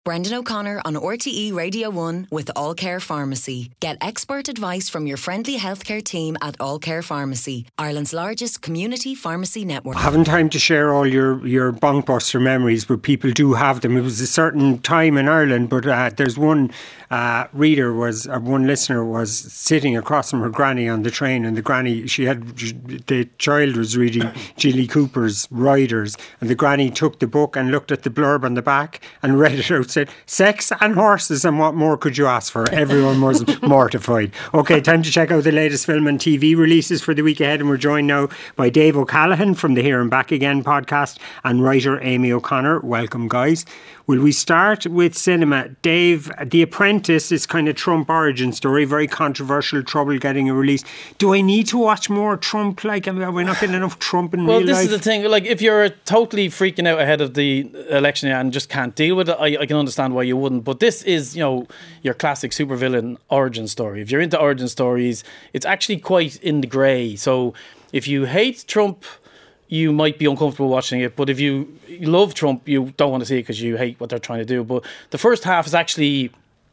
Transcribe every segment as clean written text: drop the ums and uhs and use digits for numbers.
Brendan O'Connor on RTE Radio 1 with All Care Pharmacy. Get expert advice from your friendly healthcare team at All Care Pharmacy, Ireland's largest community pharmacy network. I haven't time to share all your bunkbuster memories, but people do have them. It was a certain time in Ireland, but there's one one listener was sitting across from her granny on the train, and the granny, the child was reading Jilly Cooper's Riders, and the granny took the book and looked at the blurb on the back and read it out, said, "Sex and horses, and what more could you ask for?" Everyone was mortified. Okay, time to check out the latest film and TV releases for the week ahead, and we're joined now by Dave O'Callaghan from the Here and Back Again podcast and writer Amy O'Connor. Welcome, guys. Will we start with cinema? Dave, The Apprentice is kind of Trump origin story, very controversial, trouble getting a release. Do I need to watch more Trump? Like, are we not getting enough Trump in real life? Well, this is the thing. Like, if you're totally freaking out ahead of the election and just can't deal with it, I can understand why you wouldn't. But this is, your classic supervillain origin story. If you're into origin stories, it's actually quite in the grey. So if you hate Trump, you might be uncomfortable watching it, but if you love Trump, you don't want to see it because you hate what they're trying to do. But the first half is actually,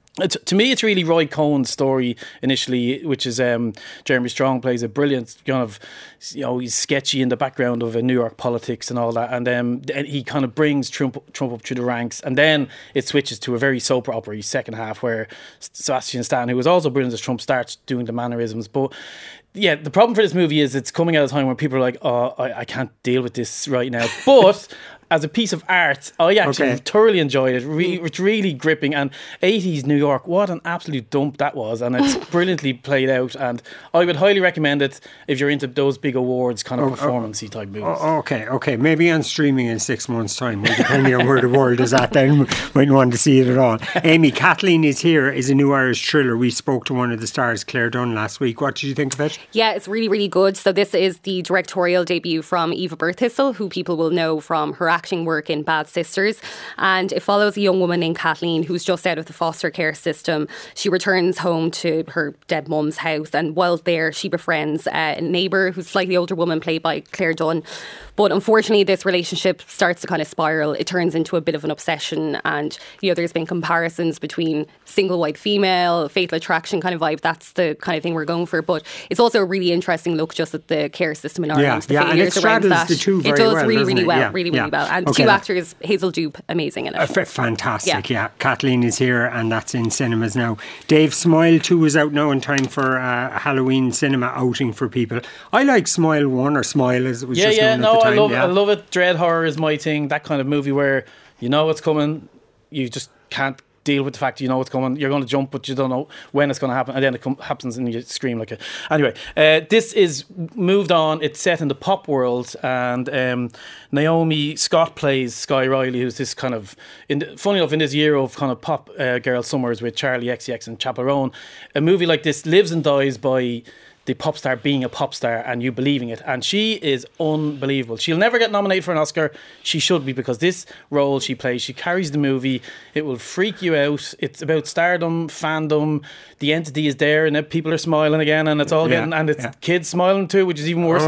to me, it's really Roy Cohen's story initially, which is Jeremy Strong plays a brilliant kind of, he's sketchy in the background of New York politics and all that, and he kind of brings Trump up through the ranks, and then it switches to a very soap opera second half where Sebastian Stan, who was also brilliant as Trump, starts doing the mannerisms. But yeah, the problem for this movie is it's coming at a time where people are like, oh, I can't deal with this right now. But as a piece of art, I actually thoroughly enjoyed it. It's really gripping. And 80s New York, what an absolute dump that was. And it's brilliantly played out. And I would highly recommend it if you're into those big awards kind of performance-y type movies. Okay. Maybe on streaming in 6 months' time, depending on where the world is at, then might want to see it at all. Amy, Kathleen Is Here is a new Irish thriller. We spoke to one of the stars, Claire Dunn, last week. What did you think of it? Yeah, it's really, really good. So this is the directorial debut from Eva Birthistle, who people will know from her acting work in Bad Sisters, and it follows a young woman named Kathleen who's just out of the foster care system. She returns home to her dead mum's house, and while there she befriends a neighbour who's a slightly older woman played by Claire Dunn. But unfortunately this relationship starts to kind of spiral. It turns into a bit of an obsession, and there's been comparisons between single white female, fatal attraction kind of vibe. That's the kind of thing we're going for. But it's also a really interesting look just at the care system in Ireland. The failures around that. The two very it does well, really well, yeah. really well. And two actors, Hazel Dube, amazing in it. Fantastic, yeah. Kathleen Is Here, and that's in cinemas now. Dave, Smile 2 is out now in time for a Halloween cinema outing for people. I like Smile 1, or Smile as it was just known at the time. I love it. Dread horror is my thing. That kind of movie where you know what's coming, you just can't deal with the fact you know what's coming. You're going to jump, but you don't know when it's going to happen, and then it happens and you scream like it. Anyway, this is moved on. It's set in the pop world, and Naomi Scott plays Sky Riley, who's this kind of, funny enough, in this year of kind of pop girl summers with Charlie XCX and Chaperone. A movie like this lives and dies by the pop star being a pop star and you believing it, and she is unbelievable. She'll never get nominated for an Oscar. She should be, because this role she plays, she carries the movie. It will freak you out. It's about stardom, fandom. The entity is there, and people are smiling again, and it's all kids smiling too, which is even worse.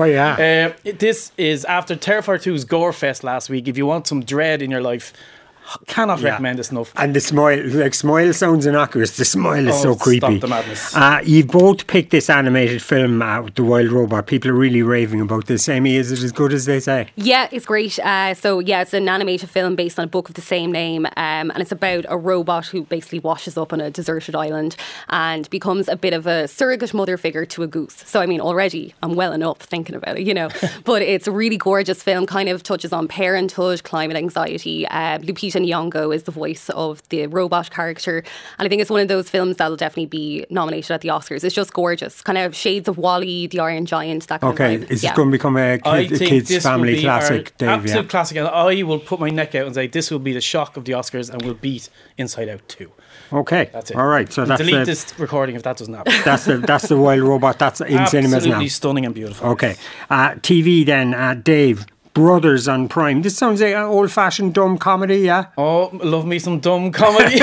This is after Terrifier 2's Gore Fest last week. If you want some dread in your life, cannot recommend this enough. And the smile sounds innocuous. The smile is so creepy. Stop the madness. You've both picked this animated film, The Wild Robot. People are really raving about this. Amy, is it as good as they say? Yeah, it's great. It's an animated film based on a book of the same name, and it's about a robot who basically washes up on a deserted island and becomes a bit of a surrogate mother figure to a goose. So I mean, already I'm welling up thinking about it, But it's a really gorgeous film, kind of touches on parenthood, climate anxiety. Lupita Nyong'o is the voice of the robot character, and I think it's one of those films that'll definitely be nominated at the Oscars. It's just gorgeous, kind of shades of WALL-E, The Iron Giant, that kind of vibe. Is it going to become a kids family classic, Dave? Absolute classic, and I will put my neck out and say this will be the shock of the Oscars and will beat Inside Out 2. Okay, that's it. All right, so that's delete this recording if that doesn't happen. That's the Wild Robot. That's in cinemas now. Absolutely stunning and beautiful. Okay, TV then, Dave. Brothers on Prime. This sounds like an old-fashioned dumb comedy, yeah? Oh, love me some dumb comedy.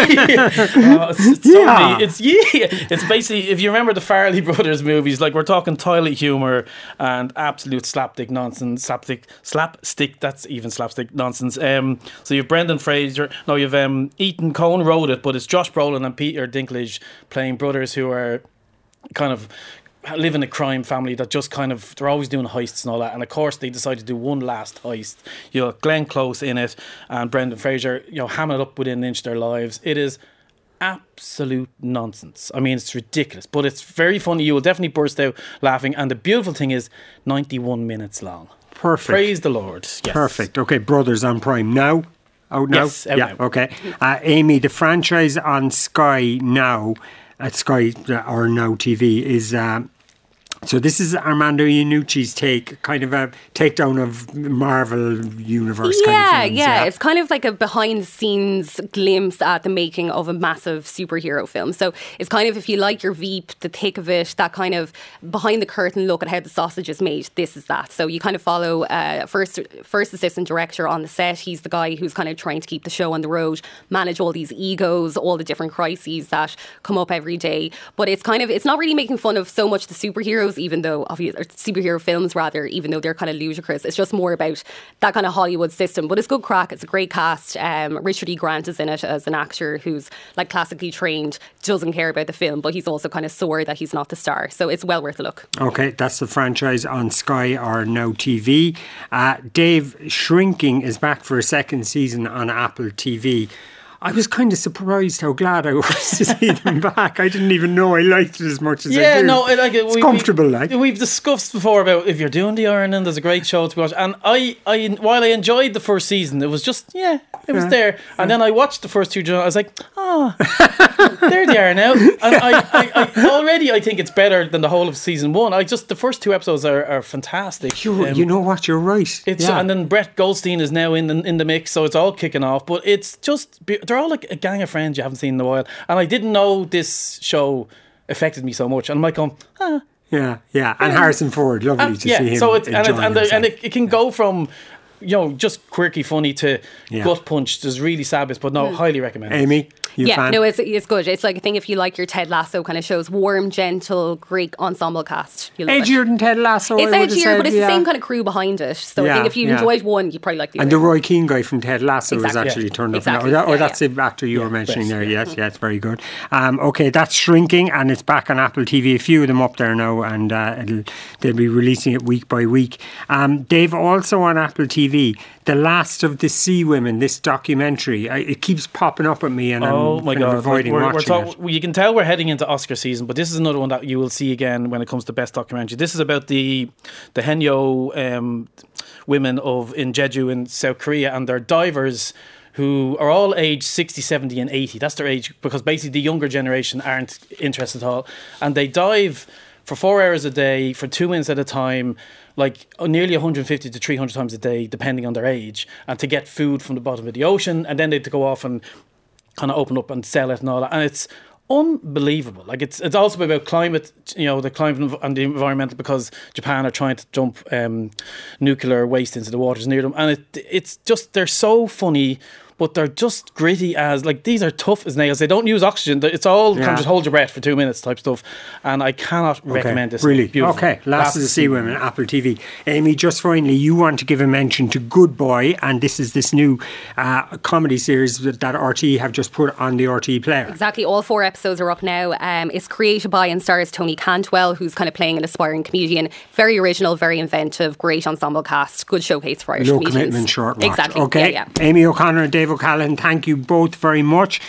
It's basically, if you remember the Farrelly Brothers movies, like we're talking toilet humour and absolute slapstick nonsense. Slapstick, that's even slapstick nonsense. So you have Brendan Fraser. No, you have Ethan Coen wrote it, but it's Josh Brolin and Peter Dinklage playing brothers who are kind of live in a crime family that just kind of, they're always doing heists and all that, and of course they decided to do one last heist. You know, Glenn Close in it and Brendan Fraser, you know, hamming it up within an inch of their lives. It is absolute nonsense. I mean, it's ridiculous, but it's very funny. You will definitely burst out laughing, and the beautiful thing is 91 minutes long. Perfect. Praise the Lord. Yes. Perfect. Okay, Brothers on Prime now. Out now? Yes, out yeah, now. Okay. Amy, the franchise on Sky now, at Sky or Now TV is... so this is Armando Iannucci's take, kind of a takedown of Marvel Universe kind of films. Yeah. It's kind of like a behind-the-scenes glimpse at the making of a massive superhero film. So it's kind of, if you like your Veep, the thick of it, that kind of behind-the-curtain look at how the sausage is made, this is that. So you kind of follow first assistant director on the set. He's the guy who's kind of trying to keep the show on the road, manage all these egos, all the different crises that come up every day. But it's kind of, it's not really making fun of so much the superheroes, even though obviously, superhero films rather, even though they're kind of ludicrous. It's just more about that kind of Hollywood system. But it's good crack. It's a great cast. Richard E. Grant is in it as an actor who's like classically trained, doesn't care about the film, but he's also kind of sore that he's not the star. So it's well worth a look. Okay, that's the franchise on Sky or Now TV. Dave, Shrinking is back for a second season on Apple TV. I was kind of surprised how glad I was to see them back. I didn't even know I liked it as much as I do. Yeah, no, I like it. It's comfortable, like. We've discussed before about if you're doing the ironing, there's a great show to watch. And I while I enjoyed the first season, it was just, it was there. And then I watched the first two, I was like, there they are now. And I already, I think it's better than the whole of season one. The first two episodes are fantastic. You know what, you're right. And then Brett Goldstein is now in the mix, so it's all kicking off. But it's just, they're all like a gang of friends you haven't seen in a while. And I didn't know this show affected me so much. And I'm like going, Yeah. And Harrison Ford, lovely to see him. So it can go from, just quirky funny to gut punch. There's really sad bits, but no, highly recommend it. Amy, fan? No, it's good. It's like a thing if you like your Ted Lasso kind of shows, warm, gentle, great ensemble cast. Edgier than Ted Lasso. It's edgier, but it's the same kind of crew behind it. So I think if you enjoyed one, you probably like the other. And the Roy Keane guy from Ted Lasso is actually turned up now. That's the actor you were mentioning there. Yes, it's very good. Okay, that's Shrinking, and it's back on Apple TV. A few of them up there now, and they'll be releasing it week by week. Dave, also on Apple TV, The Last of the Sea Women, this documentary. It keeps popping up at me, and I'm avoiding watching it. You can tell we're heading into Oscar season, but this is another one that you will see again when it comes to best documentary. This is about the Haenyeo women in Jeju in South Korea, and they're divers who are all aged 60, 70 and 80. That's their age, because basically the younger generation aren't interested at all. And they dive for 4 hours a day, for 2 minutes at a time, like nearly 150 to 300 times a day, depending on their age, and to get food from the bottom of the ocean. And then they have to go off and kind of open up and sell it and all that. And it's unbelievable. Like it's also about climate, the climate and the environmental, because Japan are trying to dump nuclear waste into the waters near them. And it's just, they're so funny, but they're just gritty as, like, these are tough as nails. They don't use oxygen. It's all kind of just hold your breath for 2 minutes type stuff. And I cannot recommend this. Really? Beautiful. Okay, Last of the Sea Women, Apple TV. Amy, just finally, you want to give a mention to Good Boy, and this is this new comedy series that RTE have just put on the RTE player. Exactly, all 4 episodes are up now. It's created by and stars Tony Cantwell, who's kind of playing an aspiring comedian. Very original, very inventive, great ensemble cast, good showcase for Irish comedians. Low commitment, short watch. Exactly. Okay, yeah. Amy O'Connor and Dave O'Callaghan, thank you both very much.